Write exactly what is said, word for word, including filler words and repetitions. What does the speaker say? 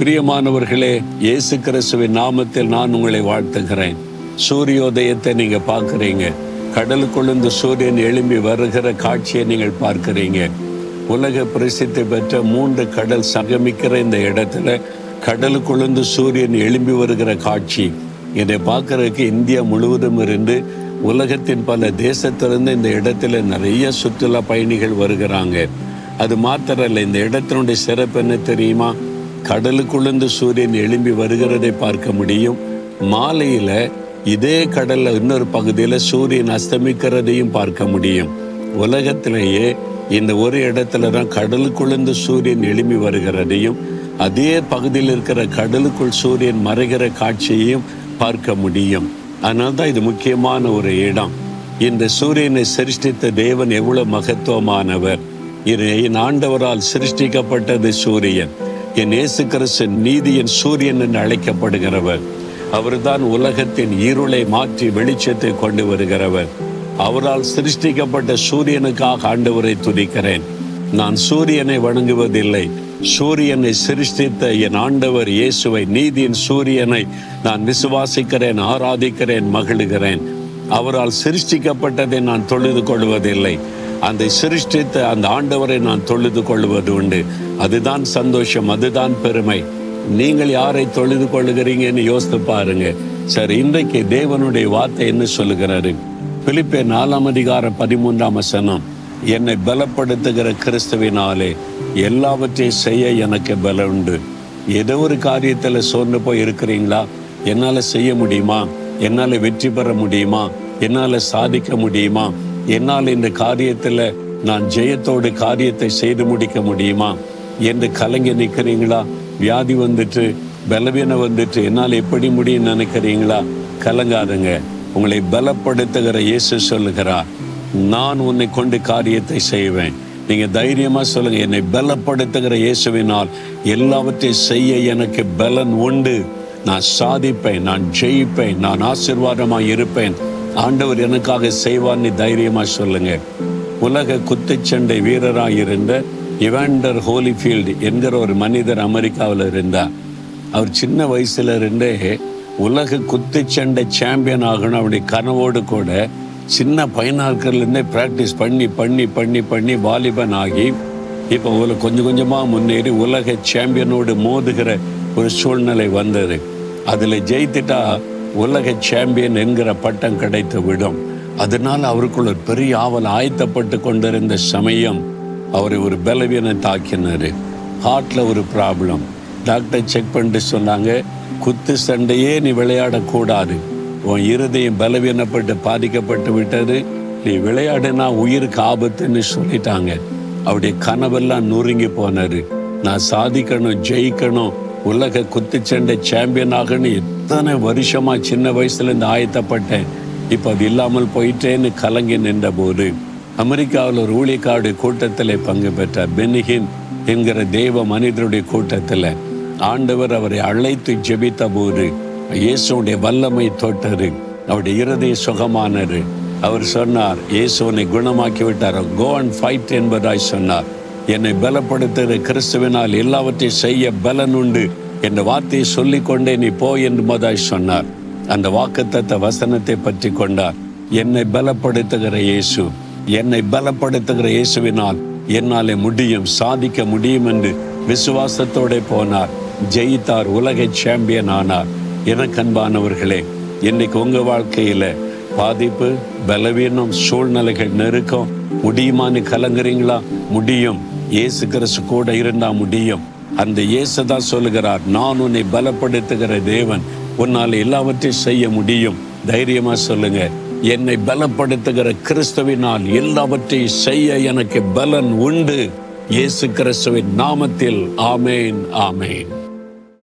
பிரியமானவர்களே, இயேசு கிறிஸ்துவின் நாமத்தில் நான் உங்களை வாழ்த்துகிறேன். சூரியோதயத்தை நீங்க பார்க்குறீங்க. கடலுக்குள்ளிருந்து சூரியன் எழும்பி வருகிற காட்சியை நீங்கள் பார்க்கிறீங்க. உலக பிரசித்தி பெற்ற மூன்று கடல் சங்கமிக்கிற இந்த இடத்துல கடலுக்குள்ளிருந்து சூரியன் எழும்பி வருகிற காட்சி இதை பார்க்கறதுக்கு இந்தியா முழுவதும் இருந்து உலகத்தின் பல தேசத்திலிருந்து இந்த இடத்துல நிறைய சுற்றுலா பயணிகள் வருகிறாங்க. அது மாத்திரல்ல, இந்த இடத்தினுடைய சிறப்பு என்ன தெரியுமா? கடலுக்குள்ளிருந்து சூரியன் எழும்பி வருகிறதை பார்க்க முடியும். மாலையில இதே கடல்ல இன்னொரு பகுதியில சூரியன் அஸ்தமிக்கிறதையும் பார்க்க முடியும். உலகத்திலேயே இந்த ஒரு இடத்துல தான் கடலுக்குள்ளிருந்து சூரியன் எழும்பி வருகிறதையும் அதே பகுதியில் இருக்கிற கடலுக்குள் சூரியன் மறைகிற காட்சியையும் பார்க்க முடியும். அதனால்தான் இது முக்கியமான ஒரு இடம். இந்த சூரியனை சிருஷ்டித்த தேவன் எவ்வளவு மகத்துவமானவர்! இது என் ஆண்டவரால் சிருஷ்டிக்கப்பட்டது சூரியன். என் இயேசு கிறிஸ்து நீதியின் சூரியன் என்று அழைக்கப்படுகிறவர். அவர்தான் உலகத்தின் இருளை மாற்றி வெளிச்சத்தை கொண்டு வருகிறவர். அவரால் சிருஷ்டிக்கப்பட்ட சூரியனுக்காக ஆண்டவரை துதிக்கிறேன். நான் சூரியனை வணங்குவதில்லை, சூரியனை சிருஷ்டித்த என் ஆண்டவர் இயேசுவை, நீதியின் சூரியனை நான் விசுவாசிக்கிறேன், ஆராதிக்கிறேன், மகிழுகிறேன். அவரால் சிருஷ்டிக்கப்பட்டதை நான் தொழுது கொள்வதில்லை, அந்த சிருஷ்டித்த அந்த ஆண்டவரை நான் தொழுது கொள்வது உண்டு. அதுதான் சந்தோஷம், அதுதான் பெருமை. நீங்கள் யாரை தொழுது கொள்ளுகிறீங்கன்னு யோசித்து பாருங்க. சரி, இன்றைக்கு தேவனுடைய வார்த்தை என்ன சொல்லுகிறாரு? பிலிப்பியர் நாலாம் அதிகாரம் பதிமூன்றாம் வசனம், என்னை பலப்படுத்துகிற கிறிஸ்துவினாலே எல்லாவற்றையும் செய்ய எனக்கு பலம் உண்டு. ஏதோ ஒரு காரியத்தில் சோர்ந்து போய் இருக்கிறீங்களா? என்னால் செய்ய முடியுமா? என்னால் வெற்றி பெற முடியுமா? என்னால் சாதிக்க முடியுமா? என்னால் இந்த காரியத்தில் நான் ஜெயத்தோடு காரியத்தை செய்து முடிக்க முடியுமா என்று கலங்கி நிற்கிறீங்களா? வியாதி வந்துட்டு, பலவீனம் வந்துட்டு, என்னால் எப்படி முடியும் நினைக்கிறீங்களா? கலங்காதுங்க. உங்களை பலப்படுத்துகிற இயேசு சொல்லுகிறார், நான் உன்னை கொண்டு காரியத்தை செய்வேன். நீங்க தைரியமா சொல்லுங்க, என்னை பலப்படுத்துகிற இயேசுவினால் எல்லாவற்றையும் செய்ய எனக்கு பலன் உண்டு. நான் சாதிப்பேன், நான் ஜெயிப்பேன், நான் ஆசீர்வாதமாய் இருப்பேன். ஆண்டவர் எனக்காக செய்வார்னு தைரியமா சொல்லுங்க. உலக குத்துச்சண்டை வீரராக இருந்த இவாண்டர் ஹோலிஃபீல்டு என்கிற ஒரு மனிதர் அமெரிக்காவில் இருந்தார். அவர் சின்ன வயசுல இருந்தே உலக குத்துச்சண்டை சாம்பியன் ஆகணும் அவருடைய கனவோடு கூட சின்ன பையனாக்கள்லேருந்தே ப்ராக்டிஸ் பண்ணி பண்ணி பண்ணி பண்ணி வாலிபன் ஆகி இப்போ உலக கொஞ்சம் கொஞ்சமாக முன்னேறி உலக சாம்பியனோடு மோதுகிற ஒரு சூழ்நிலை வந்தது. அதில் ஜெயித்துட்டா உலக சாம்பியன் என்கிற பட்டம் கிடைத்து விடும். அதனால் அவருக்குள்ள ஒரு பெரிய ஆவல் ஆயத்தப்பட்டு கொண்டிருந்த சமயம் அவரை ஒரு பலவீனம் தாக்கினார். ஹார்ட்ல ஒரு ப்ராப்ளம். டாக்டர் செக் பண்ணிட்டு சொன்னாங்க, குத்து சண்டையே நீ விளையாடக்கூடாது, உன் இருதயம் பலவீனப்பட்டு பாதிக்கப்பட்டு விட்டது, நீ விளையாடுனா உயிருக்கு ஆபத்துன்னு சொல்லிட்டாங்க. அவருடைய கனவெல்லாம் நொறுங்கி போனாரு. நான் சாதிக்கணும், ஜெயிக்கணும், உலக குத்துச்சண்டை சாம்பியன் ஆகணும் எத்தனை வருஷமா சின்ன வயசுல இருந்து ஆயத்தப்பட்டேன், இப்போ அது இல்லாமல் போயிட்டேன்னு கலங்கி நின்ற போது அமெரிக்காவில் ஒரு ஊழியக்காருடைய கூட்டத்தில் பங்கு பெற்றார். பெனிஹின் என்கிற தேவ மனிதருடைய கூட்டத்தில் ஆண்டவர் அவரை அழைத்து ஜெபித்த போது இயேசுடைய வல்லமை தொட்டது. அவருடைய இருதய சுகமானது. அவர் சொன்னார், இயேசுனை குணமாக்கி விட்டார். கோ அண்ட் ஃபைட் என்பதாய் சொன்னார். என்னை பலப்படுத்துகிற கிறிஸ்துவினால் எல்லாவற்றையும் செய்ய பலன் உண்டு என்ற வார்த்தையை சொல்லிக்கொண்டே நீ போ என்று மதாய் சொன்னார். அந்த வாக்குத்தத்த வசனத்தை பற்றி கொண்டார். என்னை பலப்படுத்துகிற இயேசு, என்னை பலப்படுத்துகிற இயேசுவினால் என்னாலே முடியும், சாதிக்க முடியும் என்று விசுவாசத்தோட போனார். ஜெயித்தார், உலக சாம்பியன் ஆனார். எனக்கு அன்பானவர்களே, இன்னைக்கு உங்க வாழ்க்கையில பாதிப்பு, பலவீனம், சூழ்நிலைகள், நெருக்கம் முடியுமான்னு கலங்குறீங்களா? முடியும். இயேசு கிறிஸ்து கூட இருந்தா முடியும். அந்த இயேசு தான் சொல்லுகிறார், நான் உன்னை பலப்படுத்துகிற தேவன், உன்னால் எல்லாவற்றையும் செய்ய முடியும். தைரியமா சொல்லுங்க, என்னை பலப்படுத்துகிற கிறிஸ்துவினால் எல்லாவற்றையும் செய்ய எனக்கு பலன் உண்டு. இயேசு கிறிஸ்துவின் நாமத்தில் ஆமேன், ஆமேன்.